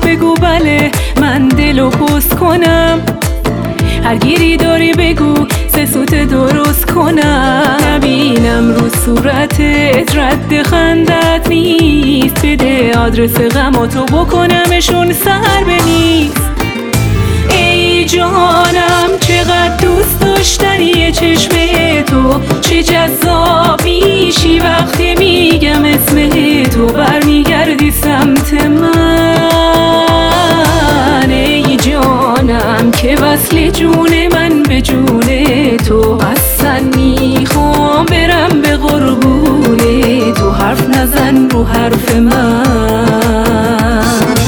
بگو بله من دلو پست کنم، هر گیری داری بگو سه سوت درست کنم. نبینم رو صورتت رد خندت نیست، بده آدرس غماتو بکنمشون سر به نیست. ای جانم چقدر دوست داشتنی چشم تو، چه جذاب میشی وقتی میگم اسم تو، برمیگردی سمت من. ای جانم که وصل جون من به جون تو، اصلا میخوام برم به قربون تو، حرف نزن رو حرف من.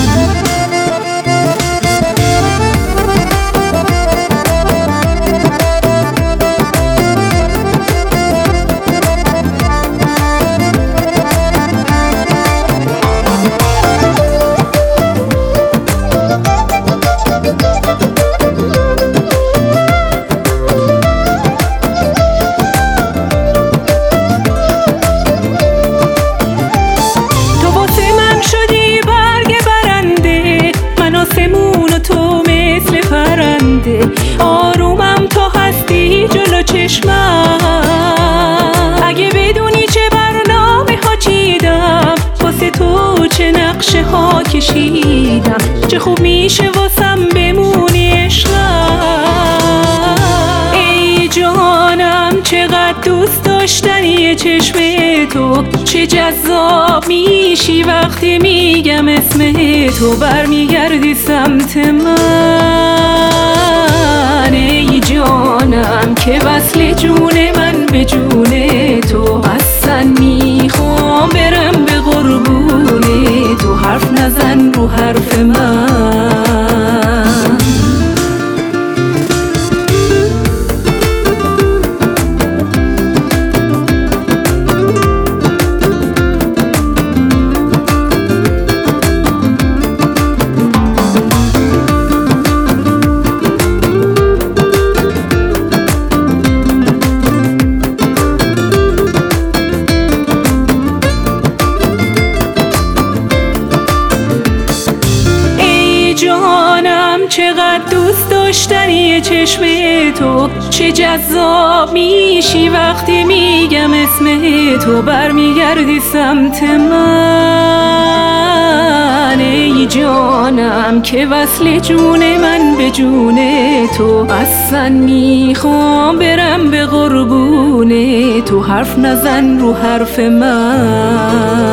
آرومم تا هستی جلو چشمم، اگه بدونی چه برنامه ها چیدم واسه تو، چه نقشه ها کشیدم، چه خوب میشه واسم بمونی عشقم. ای جانم چقدر دوست داشتنی چشم تو، چه جذاب میشی وقتی میگم اسم تو، برمیگردی سمت من. ای جانم که وصل جون من به جون تو، اصلا میخوام برم به قربون تو، حرف نزن رو حرف من. جانم چقدر دوست داشتنی چشم تو، چه جذاب میشی وقتی میگم اسم تو، برمیگردی سمت من. ای جانم که وصل جون من به جون تو، اصلا میخوام برم به قربون تو، حرف نزن رو حرف من.